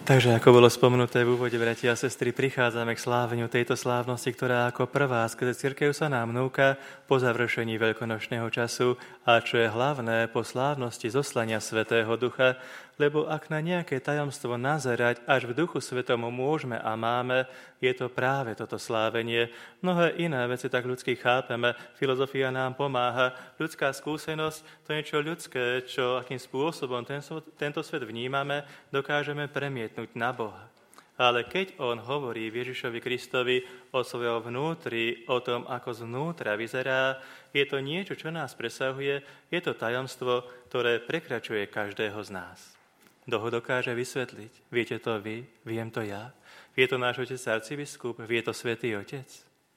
Takže ako bolo spomenuté v úvode, bratia a sestry, prichádzame k sláveniu tejto slávnosti, ktorá ako prvá skrze cirkev sa nám núka po završení veľkonočného času a čo je hlavné po slávnosti zoslania Svätého Ducha, lebo ak na nejaké tajomstvo nazerať až v Duchu Svetom môžeme a máme, je to práve toto slávenie. Mnohé iné veci tak ľudsky chápeme, filozofia nám pomáha, ľudská skúsenosť, to niečo ľudské, čo akým spôsobom tento svet vnímame, dokážeme premietnúť na Boha. Ale keď on hovorí Ježišovi Kristovi o svojom vnútri, o tom, ako zvnútra vyzerá, je to niečo, čo nás presahuje, je to tajomstvo, ktoré prekračuje každého z nás. Kto ho dokáže vysvetliť? Viete to vy? Viem to ja? Vie to náš otec arcibiskup? Vie to Svätý Otec?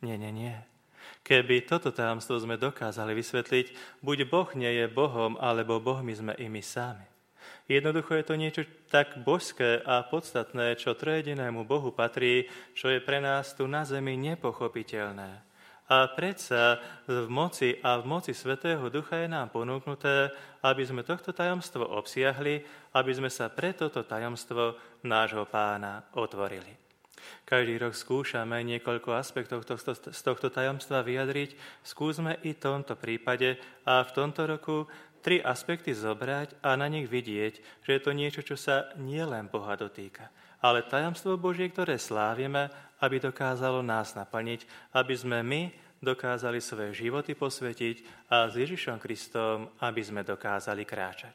Nie. Keby toto tajomstvo sme dokázali vysvetliť, buď Boh nie je Bohom, alebo Bohmi sme i my sami. Jednoducho je to niečo tak božské a podstatné, čo trojedinému Bohu patrí, čo je pre nás tu na zemi nepochopiteľné. A predsa v moci Svätého Ducha je nám ponúknuté, aby sme tohto tajomstvo obsiahli, aby sme sa pre toto tajomstvo nášho Pána otvorili. Každý rok skúšame niekoľko aspektov z tohto tajomstva vyjadriť, skúsme i v tomto prípade a v tomto roku 3 aspekty zobrať a na nich vidieť, že je to niečo, čo sa nielen Boha dotýka, ale tajomstvo Božie, ktoré slávime, aby dokázalo nás naplniť, aby sme my dokázali svoje životy posvetiť a s Ježišom Kristom, aby sme dokázali kráčať.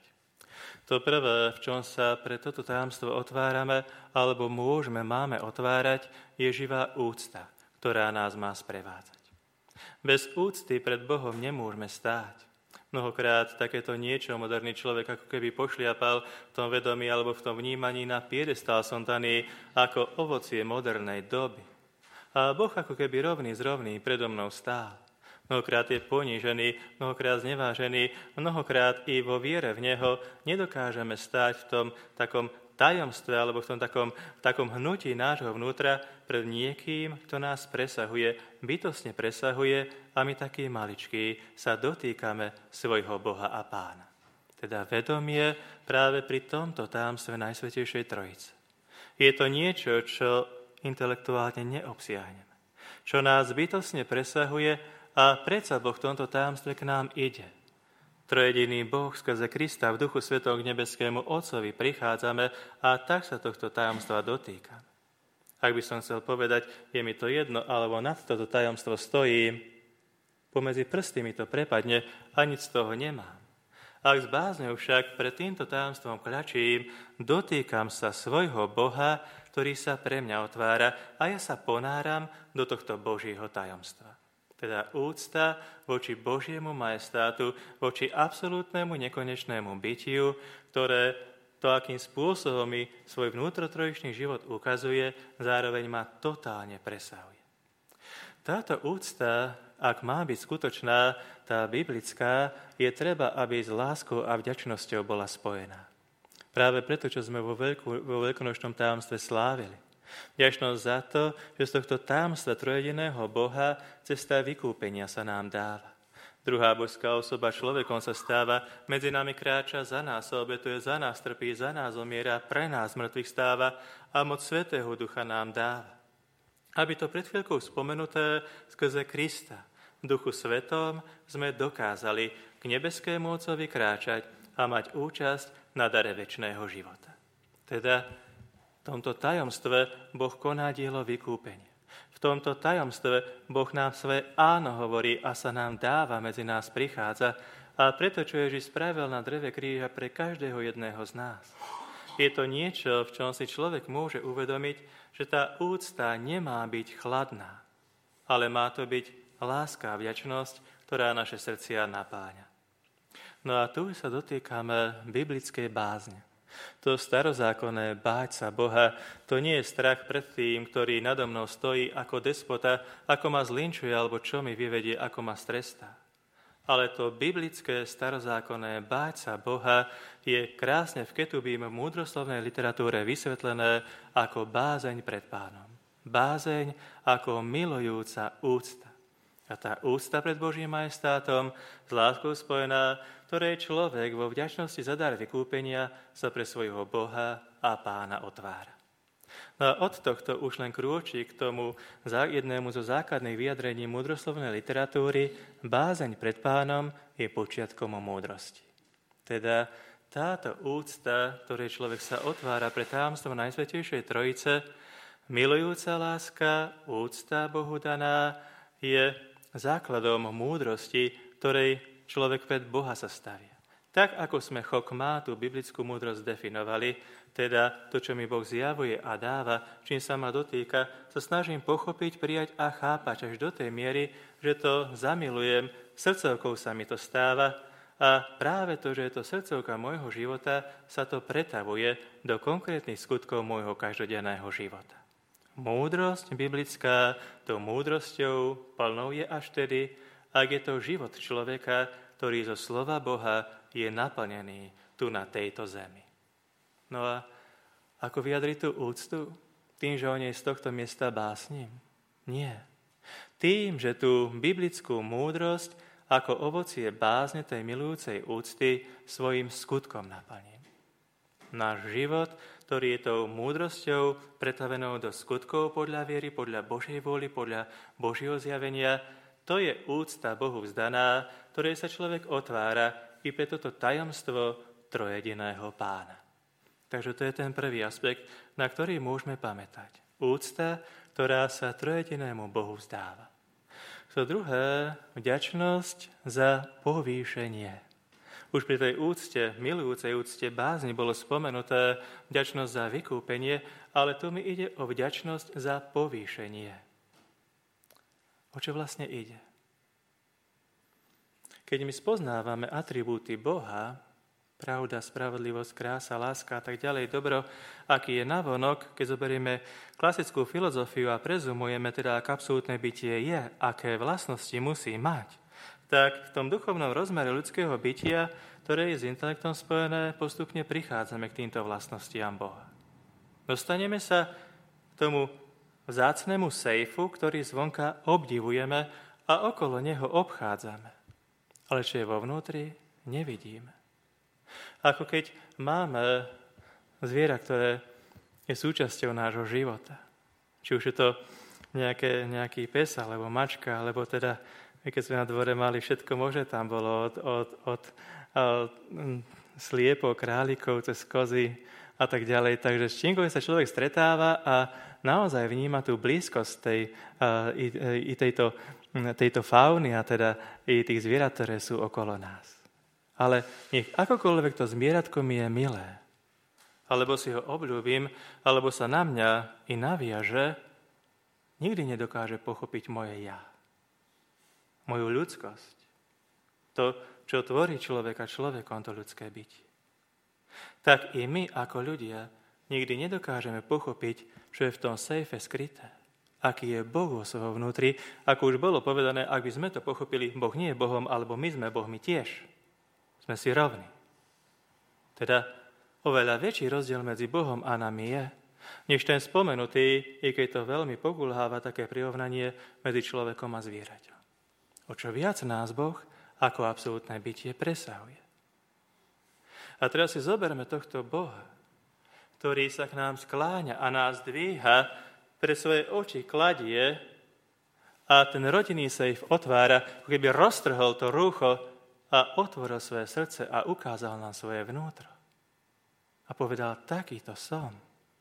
To prvé, v čom sa pre toto tajomstvo otvárame, alebo máme otvárať, je živá úcta, ktorá nás má sprevádzať. Bez úcty pred Bohom nemôžeme stáť. Mnohokrát takéto niečo moderný človek ako keby pošliapal v tom vedomí alebo v tom vnímaní na piedestál sontaný ako ovocie modernej doby. A Boh ako keby rovný s rovným predo mnou stál. Mnohokrát je ponížený, mnohokrát znevážený, mnohokrát i vo viere v Neho nedokážeme stáť v tom takom tajomstve alebo v tom takom hnutí nášho vnútra pred niekým, kto nás presahuje, bytostne presahuje a my takí maličkí sa dotýkame svojho Boha a Pána. Teda vedomie práve pri tomto tajomstve Najsvätejšej Trojice. Je to niečo, čo intelektuálne neobsiahneme, čo nás bytostne presahuje a predsa Boh v tomto tajomstve k nám ide. Trojediný Boh skrze Krista v Duchu Svetom k nebeskému Otcovi prichádzame a tak sa tohto tajomstva dotýkame. Ak by som chcel povedať, je mi to jedno, alebo nad toto tajomstvo stojím, pomedzi prsty mi to prepadne a nič z toho nemám. Ak s bázňou však pred týmto tajomstvom kľačím, dotýkam sa svojho Boha, ktorý sa pre mňa otvára a ja sa ponáram do tohto Božieho tajomstva. Teda úcta voči Božiemu majestátu, voči absolútnemu nekonečnému bytiu, ktoré to, akým spôsobom mi svoj vnútrotrojičný život ukazuje, zároveň ma totálne presahuje. Táto úcta, ak má byť skutočná, tá biblická, je treba, aby s láskou a vďačnosťou bola spojená. Práve preto, čo sme vo veľkonočnom tajomstve slávili. Vďačnosť za to, že z tohto tajomstva trojediného Boha cesta vykúpenia sa nám dáva. Druhá božská osoba človekom sa stáva, medzi nami kráča, za nás sa obetuje, za nás trpí, za nás zomiera, pre nás mŕtvych stáva a moc Svätého Ducha nám dáva. Aby to pred chvíľkou spomenuté skrze Krista v Duchu Svetom sme dokázali k nebeskému Otcovi kráčať a mať účasť na dare večného života. Teda v tomto tajomstve Boh koná dielo vykúpenia. V tomto tajomstve Boh nám svoje áno hovorí a sa nám dáva, medzi nás prichádza a preto, čo Ježiš spravil na dreve kríža pre každého jedného z nás. Je to niečo, v čom si človek môže uvedomiť, že tá úcta nemá byť chladná, ale má to byť láska a vďačnosť, ktorá naše srdcia napáňa. No a tu sa dotýkame biblickej bázne. To starozákonné báť sa Boha, to nie je strach pred tým, ktorý nado mnou stojí ako despota, ako ma zlinčuje alebo čo mi vyvedie, ako ma strestá. Ale to biblické starozákonné báť sa Boha je krásne v Ketubím v múdroslovnej literatúre vysvetlené ako bázeň pred Pánom. Bázeň ako milujúca úcta. A tá úcta pred Božím majestátom, s láskou spojená, ktorej človek vo vďačnosti za dar vykúpenia sa pre svojho Boha a Pána otvára. No a od tohto už len krôči k tomu jednému zo základných vyjadrení múdroslovnej literatúry: bázeň pred Pánom je počiatkom múdrosti. Teda táto úcta, ktorej človek sa otvára pre tajomstvo Najsvätejšej Trojice, milujúca láska, úcta Bohu daná, je základom múdrosti, ktorej človek pred Boha sa stavia. Tak, ako sme chokmá, tú biblickú múdrosť definovali, teda to, čo mi Boh zjavuje a dáva, čím sa ma dotýka, sa snažím pochopiť, prijať a chápať až do tej miery, že to zamilujem, srdcovkou sa mi to stáva a práve to, že je to srdcovka môjho života, sa to pretavuje do konkrétnych skutkov môjho každodenného života. Múdrosť biblická, tou múdrosťou plnou je až tedy, ak je to život človeka, ktorý zo slova Boha je naplnený tu na tejto zemi. No a ako vyjadriť tú úctu? Tým, že o nej z tohto miesta básnim? Nie. Tým, že tú biblickú múdrosť ako ovocie bázne tej milujúcej úcty svojim skutkom naplním. Náš život, ktorý je tou múdrosťou pretavenou do skutkov podľa viery, podľa Božej vôly, podľa Božieho zjavenia, to je úcta Bohu vzdaná, ktorej sa človek otvára i pre toto tajomstvo trojediného Pána. Takže to je ten prvý aspekt, na ktorý môžeme pamätať. Úcta, ktorá sa trojedinému Bohu vzdáva. To druhé, vďačnosť za povýšenie. Už pri tej úcte, milujúcej úcte bázni bolo spomenuté vďačnosť za vykúpenie, ale tu mi ide o vďačnosť za povýšenie. O čo vlastne ide? Keď my spoznávame atribúty Boha, pravda, spravodlivosť, krása, láska a tak ďalej, dobro, aký je navonok, keď zoberieme klasickú filozofiu a prezumujeme teda, ak absolútne bytie je, aké vlastnosti musí mať, tak v tom duchovnom rozmere ľudského bytia, ktoré je s intelektom spojené, postupne prichádzame k týmto vlastnostiam Boha. Dostaneme sa k tomu vzácnemu sejfu, ktorý zvonka obdivujeme a okolo neho obchádzame. Ale čo je vo vnútri, nevidíme. Ako keď máme zviera, ktoré je súčasťou nášho života. Či už je to nejaký pes, alebo mačka, alebo teda, keď sme na dvore mali všetko možné, tam bolo od sliepov, králikov, cez kozy a tak ďalej. Takže s čímkoľvek sa človek stretáva a naozaj vníma tú blízkosť tejto fauny a teda i tých zvierat, ktoré sú okolo nás. Ale nech akokoľvek to zvieratko mi je milé, alebo si ho obľúbim, alebo sa na mňa i naviaže, nikdy nedokáže pochopiť moje ja. Moju ľudskosť. To, čo tvorí človeka človekom, to ľudské bytie. Tak i my ako ľudia nikdy nedokážeme pochopiť, čo je v tom sejfe skryté. Aký je Boh vo svojho vnútri. Ako už bolo povedané, ak by sme to pochopili, Boh nie je Bohom, alebo my sme Bohmi tiež. Sme si rovní. Teda oveľa väčší rozdiel medzi Bohom a nami je, než ten spomenutý, i keď to veľmi pogulháva také prirovnanie medzi človekom a zvieraťom. O čo viac nás Boh ako absolútne bytie presahuje. A teraz si zoberme tohto Boha, ktorý sa k nám skláňa a nás dvíha, pre svoje oči kladie a ten rodinný sejf otvára, ako keby roztrhol to rúcho a otvoril svoje srdce a ukázal nám svoje vnútro. A povedal, takýto som.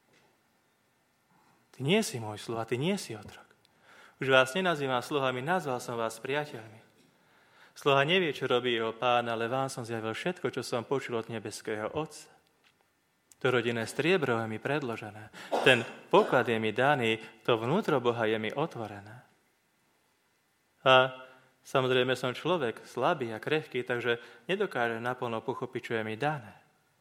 Ty nie si môj sluha, ty nie si otrok. Už vás nenazývam sluhami, nazval som vás priateľmi. Sluha nevie, čo robí jeho pán, ale vám som zjavil všetko, čo som počul od nebeského Otca. To rodinné striebro je mi predložené. Ten poklad je mi daný, to vnútro Boha je mi otvorené. A samozrejme som človek slabý a krehký, takže nedokážem naplno pochopiť, čo je mi dané.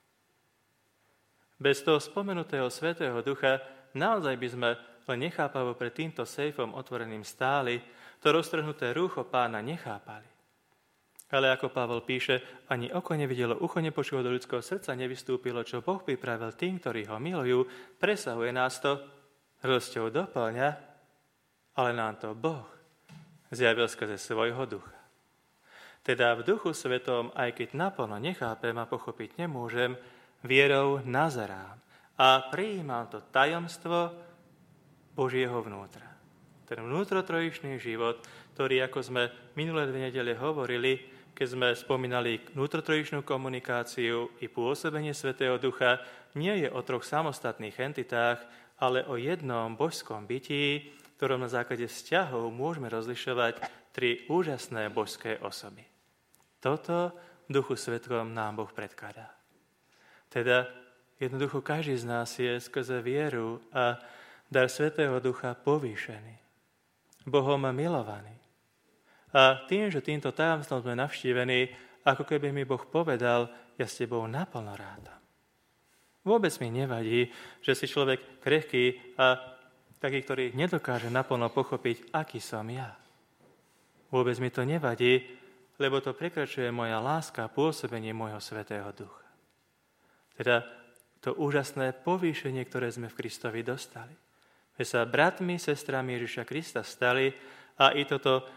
Bez toho spomenutého Svätého Ducha naozaj by sme len nechápavo pred týmto sejfom otvoreným stáli, to roztrhnuté rúcho Pána nechápali. Ale ako Pavol píše, ani oko nevidelo, ucho nepočulo, do ľudského srdca nevystúpilo, čo Boh pripravil tým, ktorí ho milujú, presahuje nás to, radosťou doplňa, ale nám to Boh zjavil skrze svojho ducha. Teda v Duchu Svetom, aj keď naplno nechápem a pochopiť nemôžem, vierou nazerám a prijímam to tajomstvo Božieho vnútra. Ten vnútrotrojičný život, ktorý, ako sme minulé 2 nedele hovorili, keď sme spomínali vnútrotrojičnú komunikáciu i pôsobenie Svätého Ducha, nie je o 3 samostatných entitách, ale o jednom božskom bytí, ktorom na základe vzťahov môžeme rozlišovať 3 úžasné božské osoby. Toto v Duchu Svätom nám Boh predkladá. Teda jednoducho každý z nás je skrze vieru a dar Svätého Ducha povýšený, Bohom milovaný. A tým, že týmto tajomstvom sme navštívení, ako keby mi Boh povedal, ja s tebou naplno rátam. Vôbec mi nevadí, že si človek krehký a taký, ktorý nedokáže naplno pochopiť, aký som ja. Vôbec mi to nevadí, lebo to prekračuje moja láska a pôsobenie môjho Svätého Ducha. Teda to úžasné povýšenie, ktoré sme v Kristovi dostali. My sa bratmi, sestrami Ježiša Krista stali a i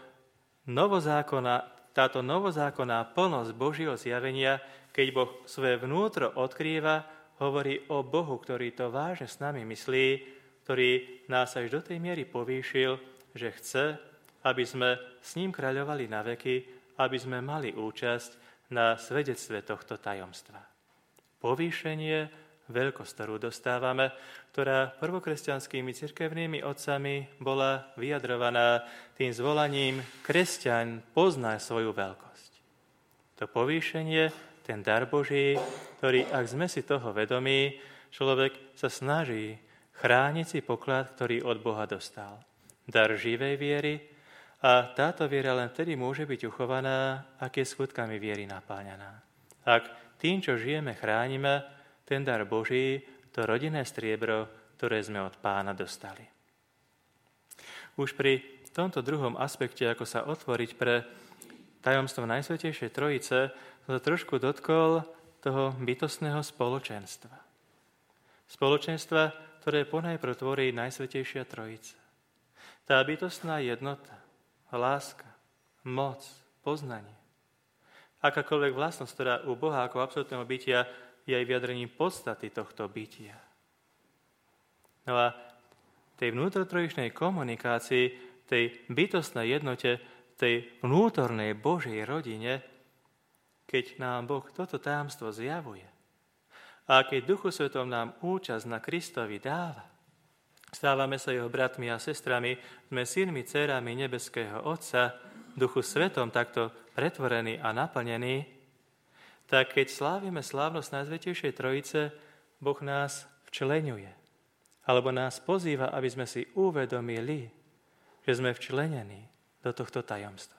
táto novozákonná plnosť Božieho zjavenia, keď Boh svoje vnútro odkrýva, hovorí o Bohu, ktorý to vážne s nami myslí, ktorý nás až do tej miery povýšil, že chce, aby sme s ním kráľovali na veky, aby sme mali účasť na svedectve tohto tajomstva. Povýšenie, veľkosť, ktorú dostávame, ktorá prvokresťanskými cirkevnými otcami bola vyjadrovaná tým zvolaním kresťan poznaj svoju veľkosť. To povýšenie, ten dar Boží, ktorý, ak sme si toho vedomí, človek sa snaží chrániť si poklad, ktorý od Boha dostal. Dar živej viery a táto viera len vtedy môže byť uchovaná, ak je skutkami viery napáňaná. Ak tým, čo žijeme, chránime ten dar Boží, to rodinné striebro, ktoré sme od Pána dostali. Už pri tomto druhom aspekte, ako sa otvoriť pre tajomstvo Najsvätejšej Trojice, sa trošku dotkol toho bytostného spoločenstva. Spoločenstva, ktoré ponajprv tvorí Najsvätejšia Trojica. Tá bytostná jednota, láska, moc, poznanie. Akákoľvek vlastnosť, ktorá u Boha ako absolútneho bytia je aj vyjadrením podstaty tohto bytia. No a tej vnútrotrojičnej komunikácii, tej bytostnej jednote, tej vnútornej Božej rodine, keď nám Boh toto tajomstvo zjavuje a keď Duchu Svetom nám účasť na Kristovi dáva, stávame sa jeho bratmi a sestrami, sme synmi, dcérami nebeského Otca, Duchu Svetom takto pretvorený a naplnený, tak keď slávime slávnosť Najsvätejšej Trojice, Boh nás včleňuje. Alebo nás pozýva, aby sme si uvedomili, že sme včlenení do tohto tajomstva.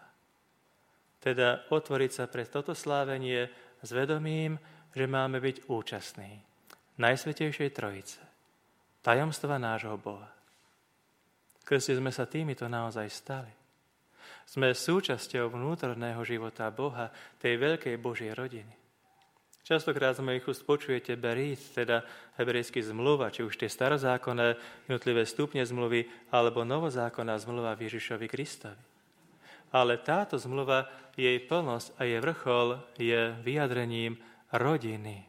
Teda otvoriť sa pre toto slávenie s vedomím, že máme byť účastní Najsvätejšej Trojice, tajomstva nášho Boha. Krste sme sa týmito naozaj stali. Sme súčasťou vnútorného života Boha, tej veľkej Božej rodiny. Častokrát z mojich úst počujete berít, teda hebrejský zmluva, či už tie starozákonné jednotlivé stupne zmluvy, alebo novozákonná zmluva v Ježišovi Kristovi. Ale táto zmluva, jej plnosť a jej vrchol je vyjadrením rodiny.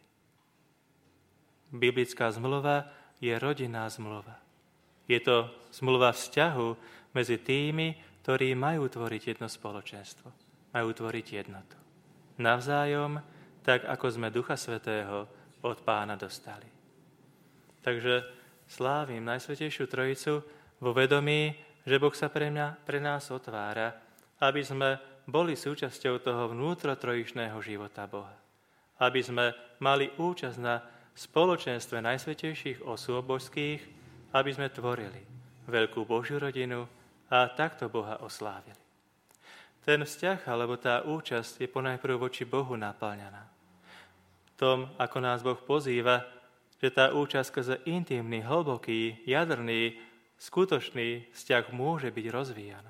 Biblická zmluva je rodinná zmluva. Je to zmluva vzťahu medzi tými, ktorí majú tvoriť jedno spoločenstvo, majú tvoriť jednotu. Navzájom, tak ako sme Ducha Svätého od Pána dostali. Takže slávim Najsvätejšiu Trojicu vo vedomí, že Boh sa pre nás otvára, aby sme boli súčasťou toho vnútrotrojičného života Boha. Aby sme mali účasť na spoločenstve najsvätejších osôb božských, aby sme tvorili veľkú Božiu rodinu a takto Boha oslávili. Ten vzťah, alebo tá účasť je ponajprv voči Bohu naplňaná. Tom, ako nás Boh pozýva, že tá účasť skrze intimný, hlboký, jadrný, skutočný vzťah môže byť rozvíjaná.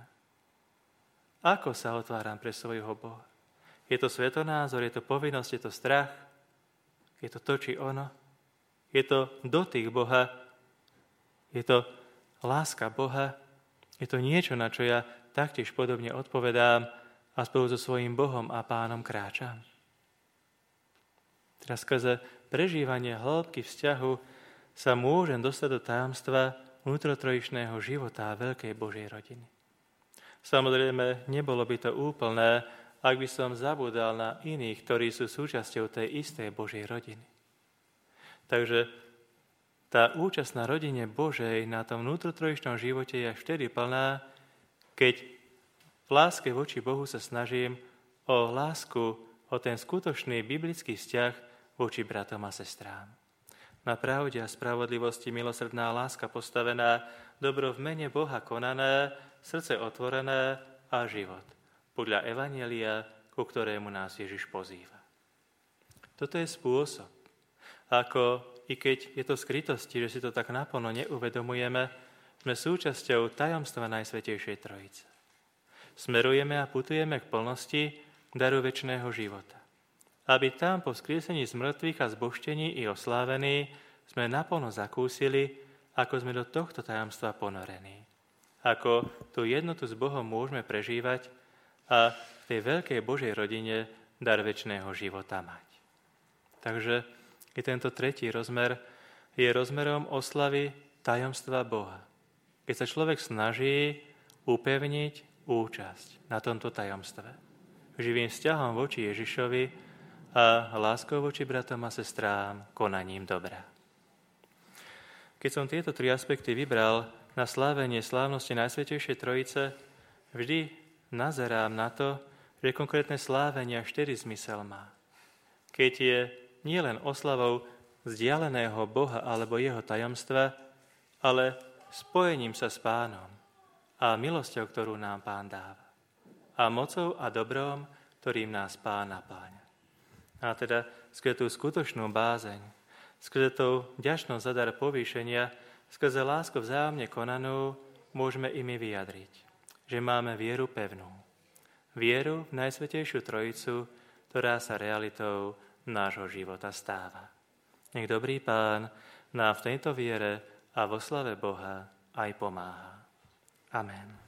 Ako sa otváram pre svojho Boha? Je to svetonázor, je to povinnosť, je to strach, je to či ono, je to dotyk Boha, je to láska Boha, je to niečo, na čo ja taktiež podobne odpovedám a spolu so svojím Bohom a Pánom kráčam. Teraz skrze prežívanie hĺbky vzťahu sa môžem dostať do tajomstva vnútrotrojičného života a veľkej Božej rodiny. Samozrejme, nebolo by to úplné, ak by som zabudal na iných, ktorí sú súčasťou tej istej Božej rodiny. Takže tá účasť na rodine Božej, na tom vnútrotrojičnom živote je až vtedy plná, keď v láske voči Bohu sa snažím o lásku, o ten skutočný biblický vzťah voči bratom a sestrám. Na pravde a spravodlivosti milosrdná láska postavená, dobro v mene Boha konané, srdce otvorené a život. Podľa Evanjelia, ku ktorému nás Ježiš pozýva. Toto je spôsob, ako, i keď je to skrytosti, že si to tak naplno neuvedomujeme, sme súčasťou tajomstva Najsvätejšej Trojice. Smerujeme a putujeme k plnosti daru večného života. Aby tam po vzkriesení z mŕtvych a zbožtení i oslávení sme naplno zakúsili, ako sme do tohto tajomstva ponorení. Ako tú jednotu s Bohom môžeme prežívať a v tej veľkej Božej rodine dar večného života mať. Takže i tento tretí rozmer je rozmerom oslavy tajomstva Boha. Keď sa človek snaží upevniť účasť na tomto tajomstve. Živým vzťahom voči Ježišovi a láskou voči bratom a sestrám, konaním dobra. Keď som tieto tri aspekty vybral na slávenie slávnosti Najsvätejšej Trojice, vždy nazerám na to, že konkrétne slávenia 4 zmysel má. Keď je nielen oslavou vzdialeného Boha alebo jeho tajomstva, ale spojením sa s Pánom a milosťou, ktorú nám Pán dáva. A mocou a dobrom, ktorým nás Pán napáňa. A teda skrze tú skutočnú bázeň, skrze tú vďačnosť za dar povýšenia, skrze lásku vzájomne konanú, môžeme i my vyjadriť, že máme vieru pevnú. Vieru v Najsvätejšiu Trojicu, ktorá sa realitou nášho života stáva. Nech dobrý Pán nám v tejto viere a vo slave Boha aj pomáha. Amen.